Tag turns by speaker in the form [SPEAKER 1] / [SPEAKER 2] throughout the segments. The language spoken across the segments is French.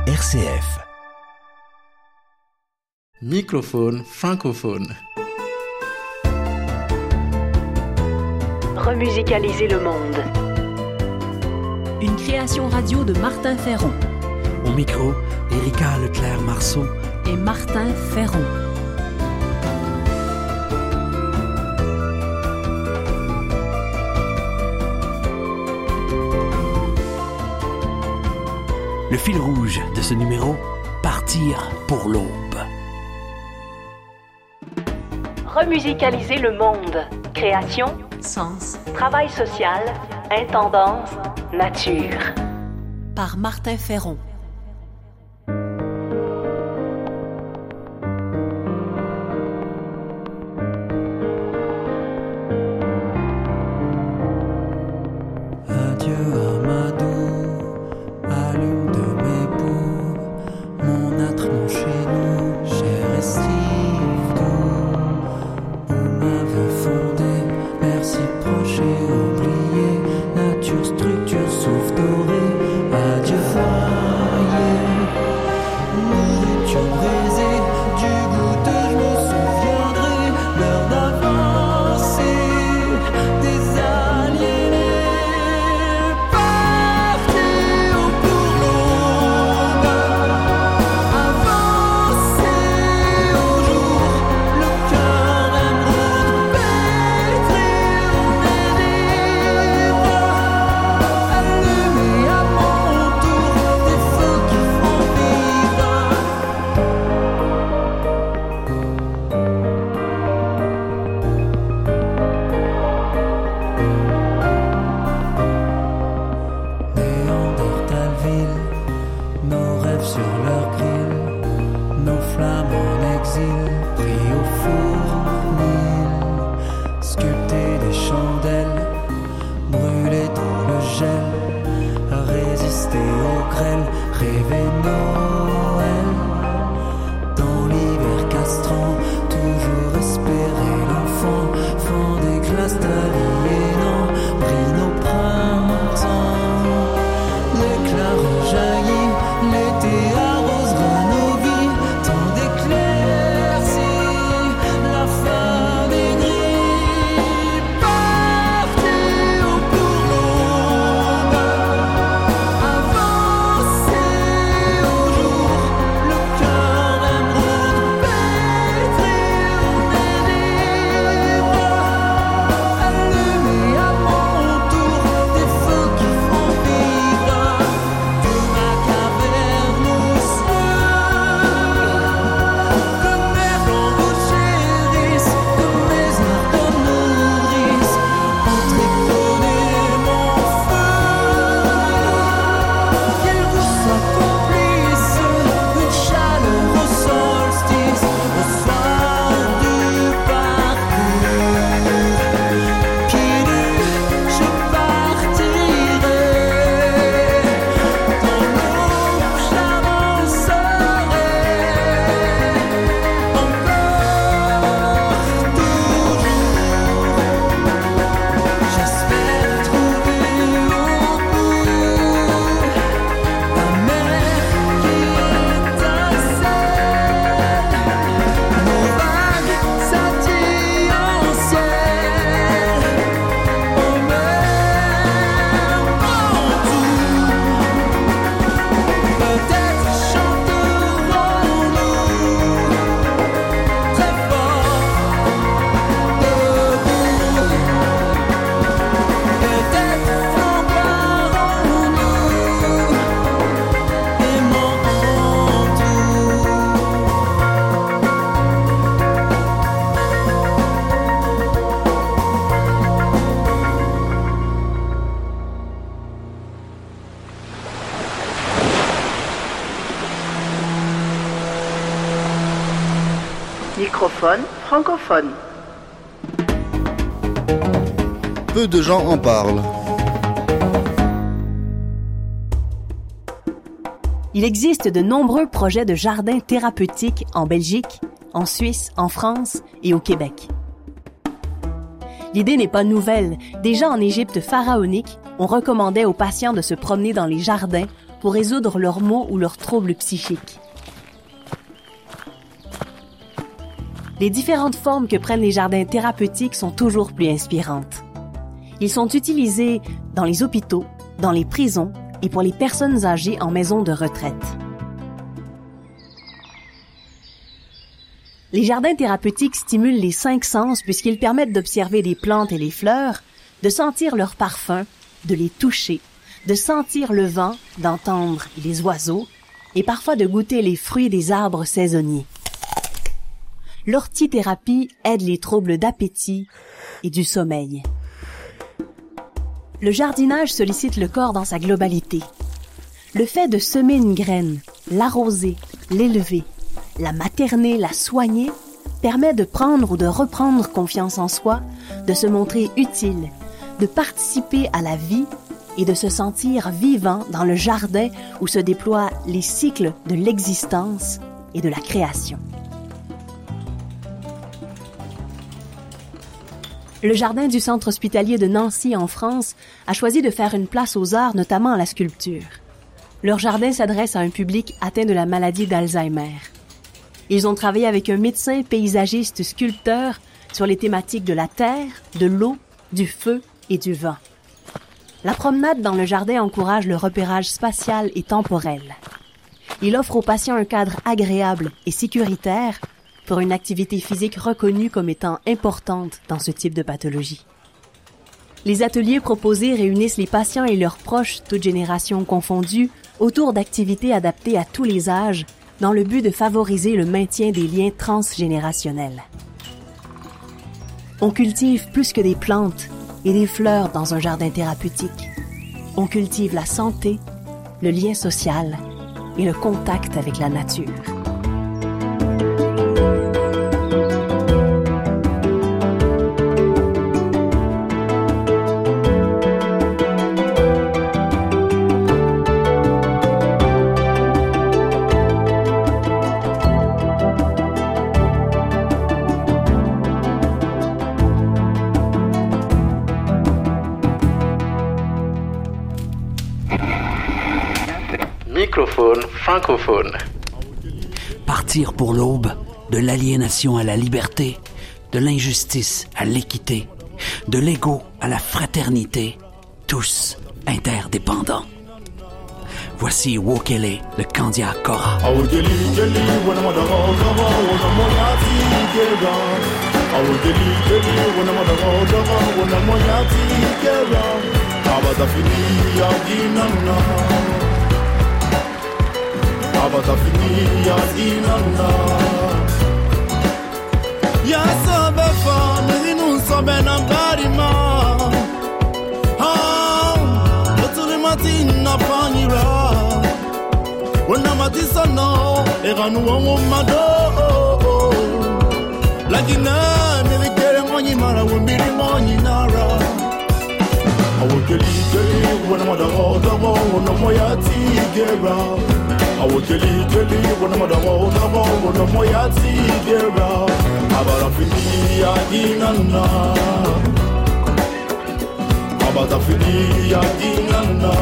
[SPEAKER 1] RCF.
[SPEAKER 2] Microphone francophone.
[SPEAKER 3] Remusicaliser le monde.
[SPEAKER 4] Une création radio de Martin Ferron.
[SPEAKER 1] Au micro, Erika Leclerc-Marceau
[SPEAKER 4] et Martin Ferron.
[SPEAKER 1] Le fil rouge de ce numéro, partir pour l'aube.
[SPEAKER 3] Remusicaliser le monde. Création,
[SPEAKER 4] Sens.
[SPEAKER 3] travail social, intendance, nature.
[SPEAKER 4] Par Martin Ferron.
[SPEAKER 5] Adieu Amadou, allume de mes bouts, mon âtre, mon chez nous, cher estive doux. Vous m'avez fondé, merci proche et oublié, nature, structure, souffle doré, adieu foyer. Nourriture brisée, du goût je me souviendrai, l'heure d'avancer, des aliénés. Nos rêves sur leur grille, nos flammes en exil, pris au fournil, sculpter des chandelles, brûler dans le gel, résister au grêle, rêver Noël, dans l'hiver castrant, toujours espérer l'enfant, fend des glaces d'aliénant, pris nos printemps. L'éclat rejaillit, l'été arrosera nos vies, tant d'éclaircies, la fin des gris. Partez pour l'aube, avancez au jour, le cœur émeraude, pétri au délire. Allumez à mon tour des feux qui font vivre.
[SPEAKER 3] Microphone francophone.
[SPEAKER 6] Peu de gens en parlent.
[SPEAKER 4] Il existe de nombreux projets de jardins thérapeutiques en Belgique, en Suisse, en France et au Québec. L'idée n'est pas nouvelle. Déjà en Égypte pharaonique, on recommandait aux patients de se promener dans les jardins pour résoudre leurs maux ou leurs troubles psychiques. Les différentes formes que prennent les jardins thérapeutiques sont toujours plus inspirantes. Ils sont utilisés dans les hôpitaux, dans les prisons et pour les personnes âgées en maison de retraite. Les jardins thérapeutiques stimulent les 5 sens puisqu'ils permettent d'observer les plantes et les fleurs, de sentir leur parfum, de les toucher, de sentir le vent, d'entendre les oiseaux et parfois de goûter les fruits des arbres saisonniers. L'ortithérapie aide les troubles d'appétit et du sommeil. Le jardinage sollicite le corps dans sa globalité. Le fait de semer une graine, l'arroser, l'élever, la materner, la soigner, permet de prendre ou de reprendre confiance en soi, de se montrer utile, de participer à la vie et de se sentir vivant dans le jardin où se déploient les cycles de l'existence et de la création. Le jardin du Centre hospitalier de Nancy en France a choisi de faire une place aux arts, notamment à la sculpture. Leur jardin s'adresse à un public atteint de la maladie d'Alzheimer. Ils ont travaillé avec un médecin paysagiste sculpteur sur les thématiques de la terre, de l'eau, du feu et du vent. La promenade dans le jardin encourage le repérage spatial et temporel. Il offre aux patients un cadre agréable et sécuritaire pour une activité physique reconnue comme étant importante dans ce type de pathologie. Les ateliers proposés réunissent les patients et leurs proches, toutes générations confondues, autour d'activités adaptées à tous les âges, dans le but de favoriser le maintien des liens transgénérationnels. On cultive plus que des plantes et des fleurs dans un jardin thérapeutique. On cultive la santé, le lien social et le contact avec la nature.
[SPEAKER 2] Microphone francophone.
[SPEAKER 1] Partir pour l'aube, de l'aliénation à la liberté, de l'injustice à l'équité, de l'ego à la fraternité, tous interdépendants. Voici Wokele de Kandia Kora.
[SPEAKER 5] Abatafinia dinana ya sabe family nun sabe na barima otuli matina panira wona matisa no eranu wongo mado lagina milikere monyi mara wombiri monyi nara awokeli wona madago wona moyati gera I will tell you when I'm on the moyati gera abara dinana abata dinana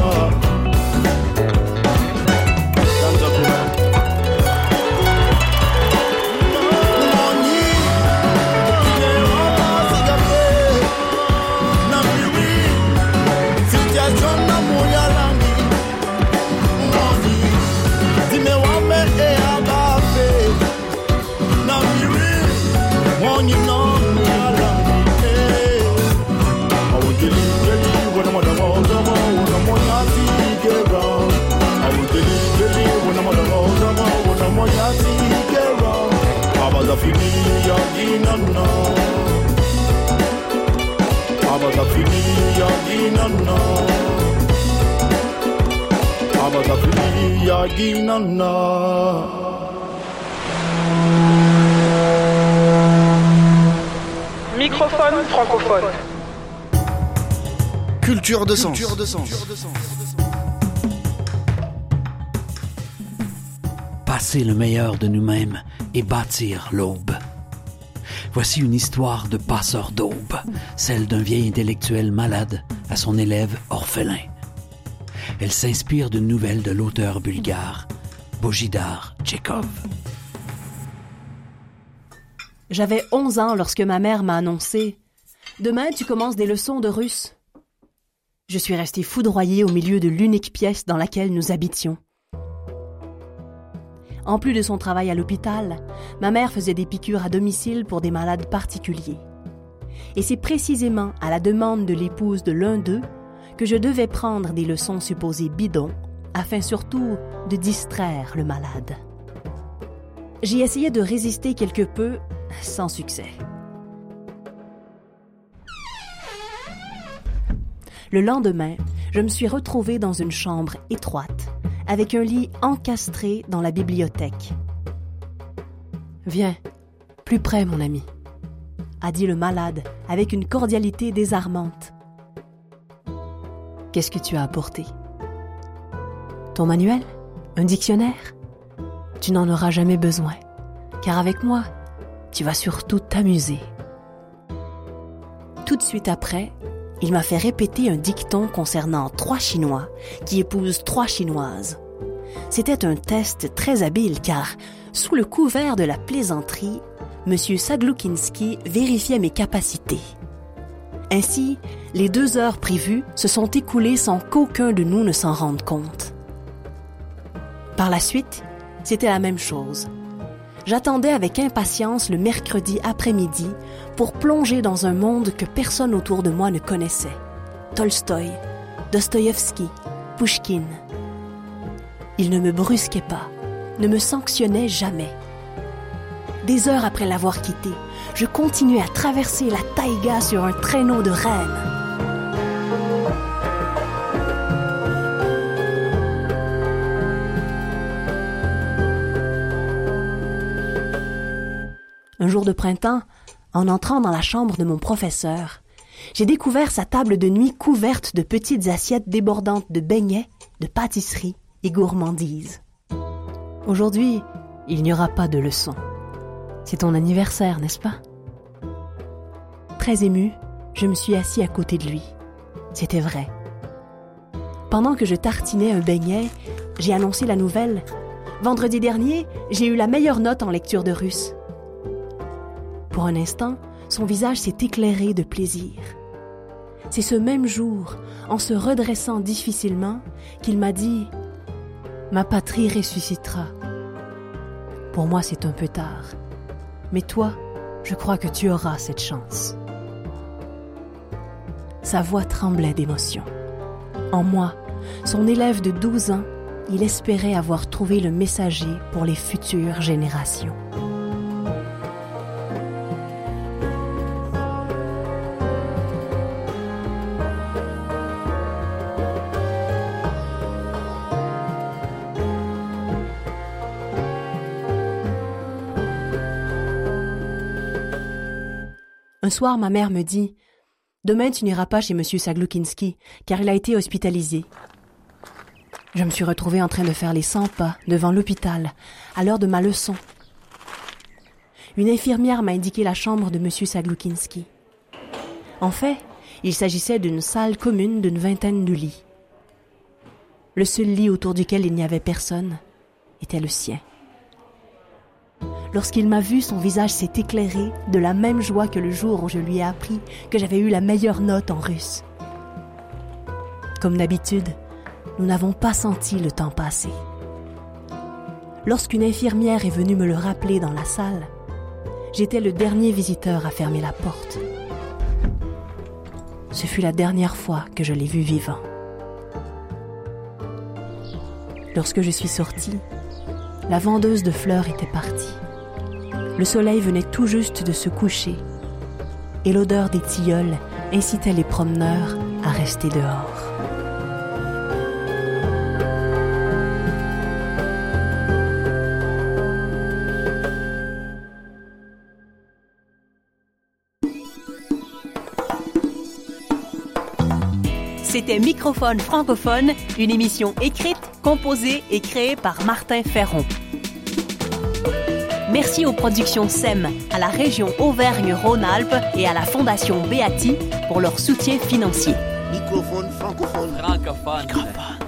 [SPEAKER 3] Microphone francophone.
[SPEAKER 6] Culture de sens.
[SPEAKER 1] Passer le meilleur de nous-mêmes et bâtir l'aube. Voici une histoire de passeur d'aube, celle d'un vieil intellectuel malade à son élève orphelin. Elle s'inspire d'une nouvelle de l'auteur bulgare Bojidar Tchekhov.
[SPEAKER 4] J'avais 11 ans lorsque ma mère m'a annoncé « Demain, tu commences des leçons de russe. » Je suis restée foudroyée au milieu de l'unique pièce dans laquelle nous habitions. En plus de son travail à l'hôpital, ma mère faisait des piqûres à domicile pour des malades particuliers. Et c'est précisément à la demande de l'épouse de l'un d'eux que je devais prendre des leçons supposées bidons, afin surtout de distraire le malade. J'ai essayé de résister quelque peu, sans succès. Le lendemain, je me suis retrouvée dans une chambre étroite, avec un lit encastré dans la bibliothèque. « Viens, plus près, mon ami », a dit le malade avec une cordialité désarmante. « Qu'est-ce que tu as apporté ? Ton manuel ? Un dictionnaire ? Tu n'en auras jamais besoin, car avec moi, tu vas surtout t'amuser. » Tout de suite après, il m'a fait répéter un dicton concernant 3 Chinois qui épousent 3 Chinoises. C'était un test très habile car, sous le couvert de la plaisanterie, M. Sagloukinski vérifiait mes capacités. Ainsi, les 2 heures prévues se sont écoulées sans qu'aucun de nous ne s'en rende compte. Par la suite, c'était la même chose. J'attendais avec impatience le mercredi après-midi pour plonger dans un monde que personne autour de moi ne connaissait. Tolstoï, Dostoïevski, Pouchkine. Il ne me brusquait pas, ne me sanctionnait jamais. Des heures après l'avoir quitté, je continuais à traverser la taïga sur un traîneau de reine. Un jour de printemps, en entrant dans la chambre de mon professeur, j'ai découvert sa table de nuit couverte de petites assiettes débordantes de beignets, de pâtisseries et gourmandises. Aujourd'hui, il n'y aura pas de leçon. C'est ton anniversaire, n'est-ce pas? Très ému, je me suis assis à côté de lui. C'était vrai. Pendant que je tartinais un beignet, j'ai annoncé la nouvelle. Vendredi dernier, j'ai eu la meilleure note en lecture de russe. Pour un instant, son visage s'est éclairé de plaisir. C'est ce même jour, en se redressant difficilement, qu'il m'a dit « Ma patrie ressuscitera. » Pour moi, c'est un peu tard. Mais toi, je crois que tu auras cette chance. Sa voix tremblait d'émotion. En moi, son élève de 12 ans, il espérait avoir trouvé le messager pour les futures générations. Un soir, ma mère me dit « Demain, tu n'iras pas chez M. Sagloukinski, car il a été hospitalisé. » Je me suis retrouvée en train de faire les 100 pas devant l'hôpital, à l'heure de ma leçon. Une infirmière m'a indiqué la chambre de M. Sagloukinski. En fait, il s'agissait d'une salle commune d'une 20aine de lits. Le seul lit autour duquel il n'y avait personne était le sien. Lorsqu'il m'a vu, son visage s'est éclairé de la même joie que le jour où je lui ai appris que j'avais eu la meilleure note en russe. Comme d'habitude, nous n'avons pas senti le temps passer. Lorsqu'une infirmière est venue me le rappeler dans la salle, j'étais le dernier visiteur à fermer la porte. Ce fut la dernière fois que je l'ai vu vivant. Lorsque je suis sortie, la vendeuse de fleurs était partie. Le soleil venait tout juste de se coucher et l'odeur des tilleuls incitait les promeneurs à rester dehors.
[SPEAKER 7] C'était Microphone francophone, une émission écrite, composée et créée par Martin Ferron. Merci aux productions SEM, à la région Auvergne-Rhône-Alpes et à la Fondation Beati pour leur soutien financier.
[SPEAKER 6] Microphone francophone.
[SPEAKER 1] Francophone.